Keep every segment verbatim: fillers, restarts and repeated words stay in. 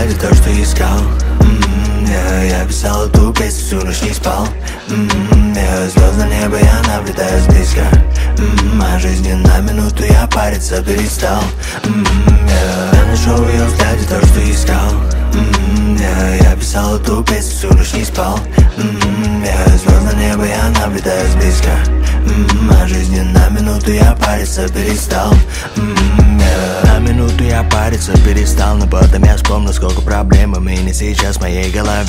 взгляде то, что искал. М-м, я, я писал эту песню, всю ночь не спал. М-м, я звезд на небо, я наблюдаю сблизко. М-м, моя жизнь не на минуту, я париться перестал. М-м, я, я нашел в ее взгляде то, что искал. М-м, я, я писал эту песню, всю ночь не спал. М-м, я звезд на небо, я наблюдаю сблизко. М-м, моя жизнь не на минуту, я париться перестал. М-м, я, на минуту я париться перестал, но потом я вспомнил, сколько проблем именно сейчас в моей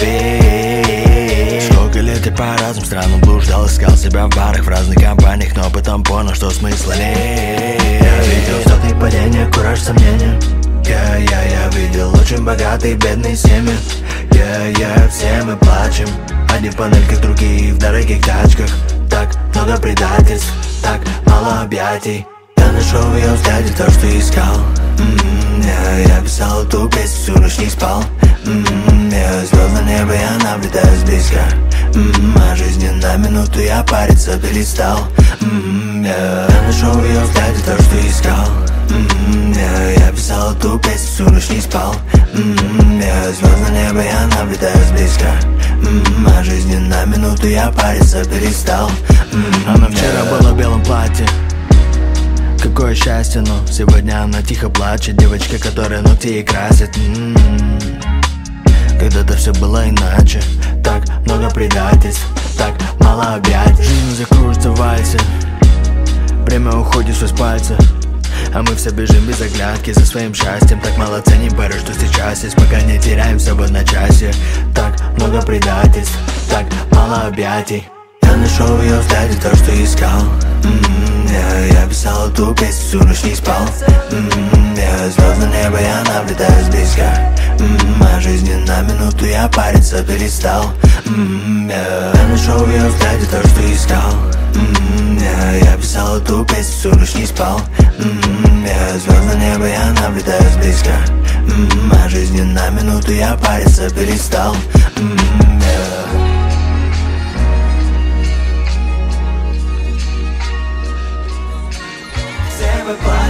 голове. Сколько лет я по разным странам блуждал, искал себя в барах, в разных компаниях, но потом понял, что смысла нет. Я видел взлеты, падения, кураж, сомнения. Я, я, я видел очень богатые и бедные семьи. Я, я, все мы плачем, одни в панельках, другие в дорогих тачках. Так много предательств, так мало объятий. Я нашел в ее взгляде то, что искал. М-м, я, я писал эту песню, всю ночь не спал. М-м, я звезд на небо, я наблюдаю сблизко. М-м, моя жизнь не на минуту, я париться перестал. М-м, я, я нашел в ее взгляде то, что искал. М-м, я, я писал эту песню, всю ночь не спал. М-м, я звезд на небо, я наблюдаю сблизко. М-м, моя жизнь не на минуту, я париться перестал. М-м, она вчера yeah. была в белом платье. Какое счастье, но сегодня она тихо плачет. Девочка, которая ногти ей красит. М-м-м. Когда-то все было иначе. Так много предательств, так мало объятий. Жизнь закружится в вальсе, время уходит сквозь пальцы, а мы все бежим без оглядки за своим счастьем. Так мало ценим порой, что сейчас есть, пока не теряемся в одночасье. Так много предательств, так мало объятий. Я нашел в ее взгляде то, что искал. М-м, я, я писал эту песню, всю ночь не спал. М-м, я звезд на небо, я наблюдаю сблизко. М-м, моя жизнь не на минуту, я париться перестал. М-м, я, я нашел в ее взгляде то, что искал. М-м, я, я писал эту песню, всю ночь не спал. М-м, я звезд на небо, я наблюдаю сблизко. М-м, моя жизнь не на минуту, я париться перестал. М-м, я. Все мы плачем.